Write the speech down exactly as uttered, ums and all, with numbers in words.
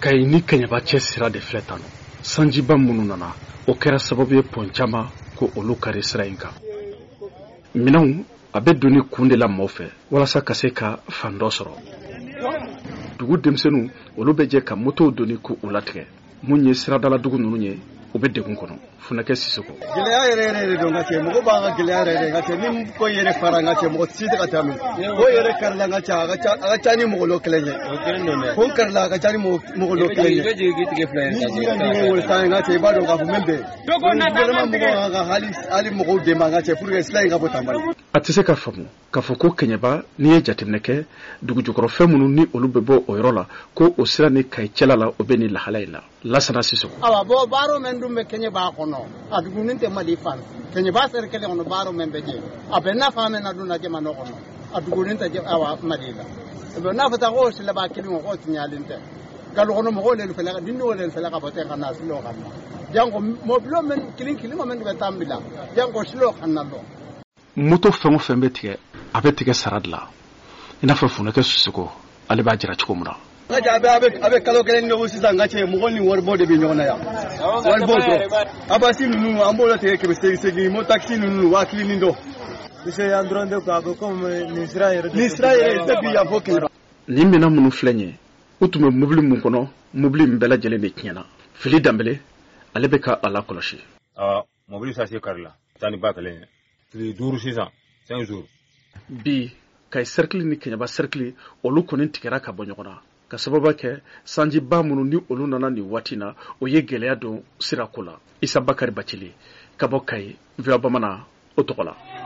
Kayi ni Keɲeba cɛ sira de filɛ tan sanjiba minnu nana o kɛra sababu ye pɔn caman ko olu kari sira in kan. Minɛnw a bɛ doni kun de la mɔgɔ fɛ walasa ka se ka fan dɔ sɔrɔ. Dugu denmisɛnninw olu bɛ jɛ ka motow doni ko u latigɛ. Mun ye siradala dugu ninnu ye u bɛ degun kɔnɔ. Funakɛ Sisoko. Gɛlɛya yɛrɛ yɛrɛ de don ka cɛ mɔgɔ b'an ka gɛlɛya yɛrɛ de ka cɛ ni ko yɛrɛ fara ka cɛ mɔgɔ si tɛ ka tɛmɛ ko yɛrɛ karila ka ca a ka ca ni mɔgɔ dɔ kelen ye ko karila a ka ca ni mɔgɔ dɔ kelen ye ni jira ni wolo san ka cɛ i b'a dɔn k'a fɔ min bɛ gouvernement mɔgɔ ka hali hali mɔgɔw dɛmɛ ka cɛ pour que sira in ka bɔ tanbali. A tɛ se ka faamu k'a fɔ ko Keɲeba n'i ye jateminɛ kɛ dugu jukɔrɔ fɛn minnu ni olu bɛ bɔ o yɔrɔ la ko o sira ni Kayi cɛla la o bɛ ni lahala in na. Lasana Sisoko. Awa bɔ baaro min dun bɛ Keɲeba kɔnɔ a dugu ni tɛ Mali fan Keɲeba seri kelen kɔnɔ baaro min bɛ je a bɛ nafa min na dun na jamana kɔnɔ a dugu ni tɛ awa Mali la bɛ n'a fɔ ta ko sila ba kelen ko tiɲalen tɛ galu kɔnɔ mɔgɔw le fɛla din no le fɛla ka bɔ tɛ ka na silo kan jango mobilo men kilin kilin men bɛ tambila jango silo kan na lo moto fɛn o fɛn bɛ tigɛ a bɛ tigɛ sara de la i n'a fɔ Funakɛ Sisoko ale b'a jira cogo min na. Nka a bɛ a bɛ kalo kelen ɲɔgɔn sisan nka cɛ mɔgɔ ni waribɔ de bɛ ɲɔgɔn na yan waribɔ dɔrɔn abasi ninnu an b'o la tigɛ kɛmɛ segin segin mo taxi ninnu waa kelen ni dɔ. Monsieur yan dɔrɔn de ko a bɛ komi nin sira yɛrɛ nin sira yɛrɛ tɛ bi yan fɔ Keɲeba. Nin minɛn minnu filɛ nin ye u tun bɛ mobili min kɔnɔ mobili in bɛɛ lajɛlen de tiɲɛna. Fili Danbele ale bɛ ka a lakɔlɔsi. Aa mobili sase karila taa ni ba kelen ye tile duuru sisan cinq jours. Bi Kayi cercle ni Keɲeba cercle olu kɔni tigɛra ka bɔ ɲɔgɔn na ka sababu kɛ sanjiba minnu ni olu nana nin waati na o ye gɛlɛya don sirako la. Isa Bakari Bacili ka bɔ Kayi V O A Bamanan o tɔgɔ la.